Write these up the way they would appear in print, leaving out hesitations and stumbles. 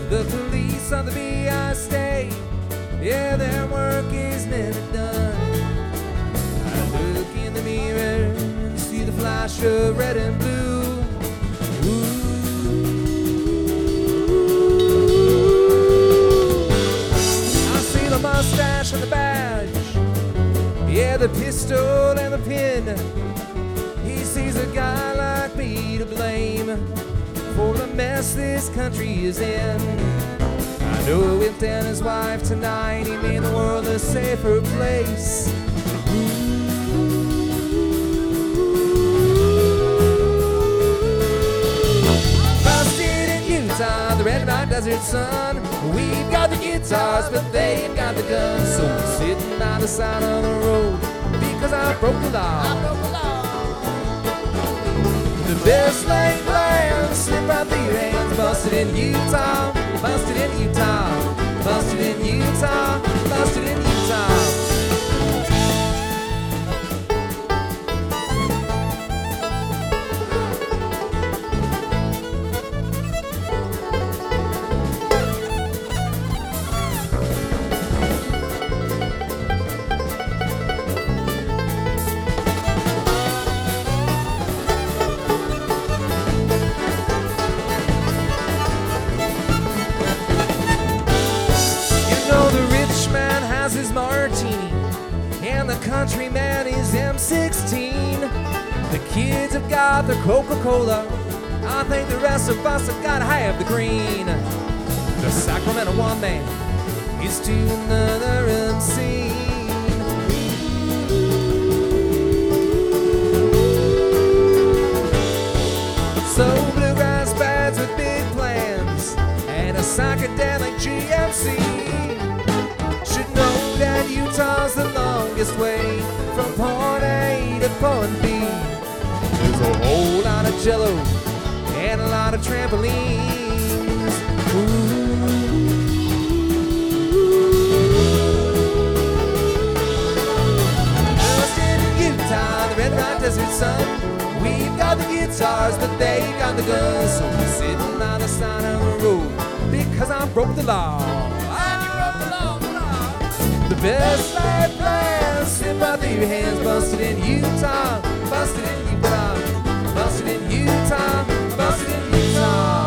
The police on the BI state, yeah, their work is never done. I look in the mirror and see the flash of red and blue. I see the mustache and the badge, yeah, the pistol and the pin. He sees a guy like me to blame for the mess this country is in. I know if Dan his wife tonight, he made the world a safer place. Busted in Utah, the red rock desert sun. We've got the guitars, but they've got the guns. So we're sitting by the side of the road because I broke the law. The best laid plans slip right through your hands. Busted in Utah, busted in Utah, busted in Utah, busted in Utah. His martini, and the countryman is M16. The kids have got their Coca-Cola. I think the rest of us have got to have the green. The Sacramento one man is to another MC. So bluegrass bands with big plans and a psychedelic GMC that Utah's the longest way from point A to point B. There's a whole lot of jello and a lot of trampolines. Just in Utah, the red rock desert sun. We've got the guitars, but they've got the guns. So we're sitting on the side of the road because I broke the law. The best laid plans slip right through your hands. Busted in Utah, busted in Utah, busted in Utah, busted in Utah.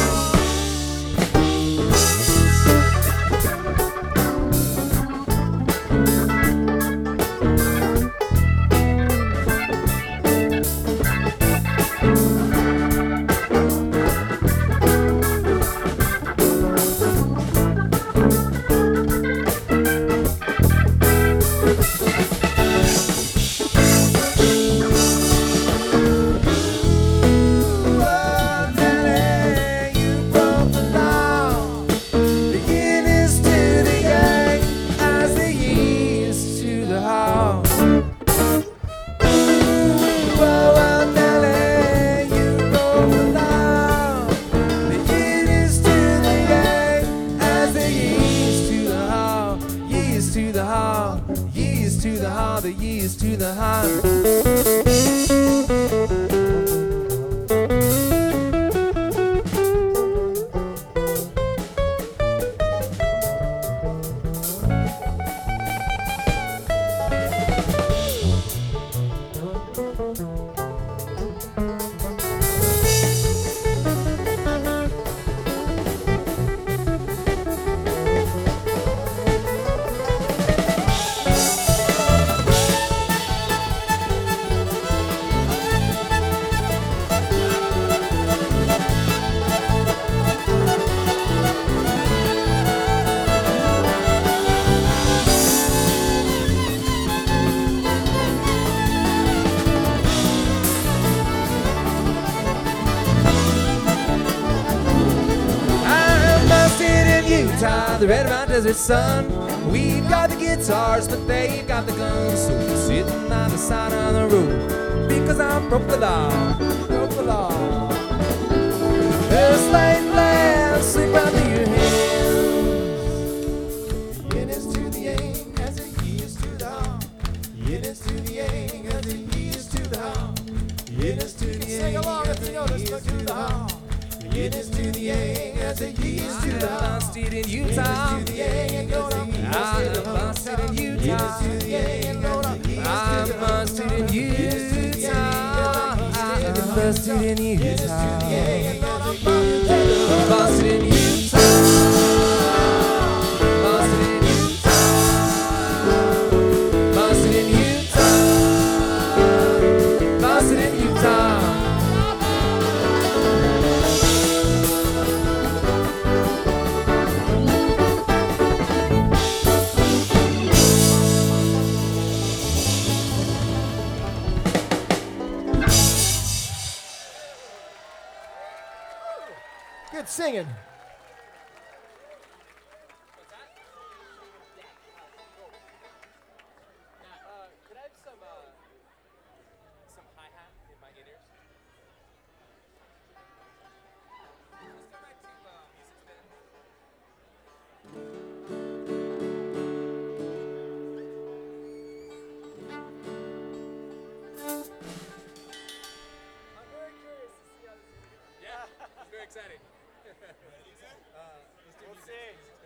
The years to the high. Utah, the red rock desert sun. We've got the guitars, but they've got the guns. So we're sitting on the side of the road because I broke the law. Broke the law. First laid plans slip out of your hands. Yin is to the yang as the yi is to the hum. Yin is to the yang as the yi is to the hum. Yin is to the yang as the yi is to the hum. Yin is to the yang. as the years to the busted in Utah. I'm busted in Utah. I'm busted in Utah. I'm busted in Utah. Busted in Utah. Busted in Utah. Busted in Utah. Busted in Utah. Good singing. Could I have some hi-hat in my in-ears? Let's go back to music's been. I'm very curious to see how this is. Yeah, it's very exciting. Let's do music.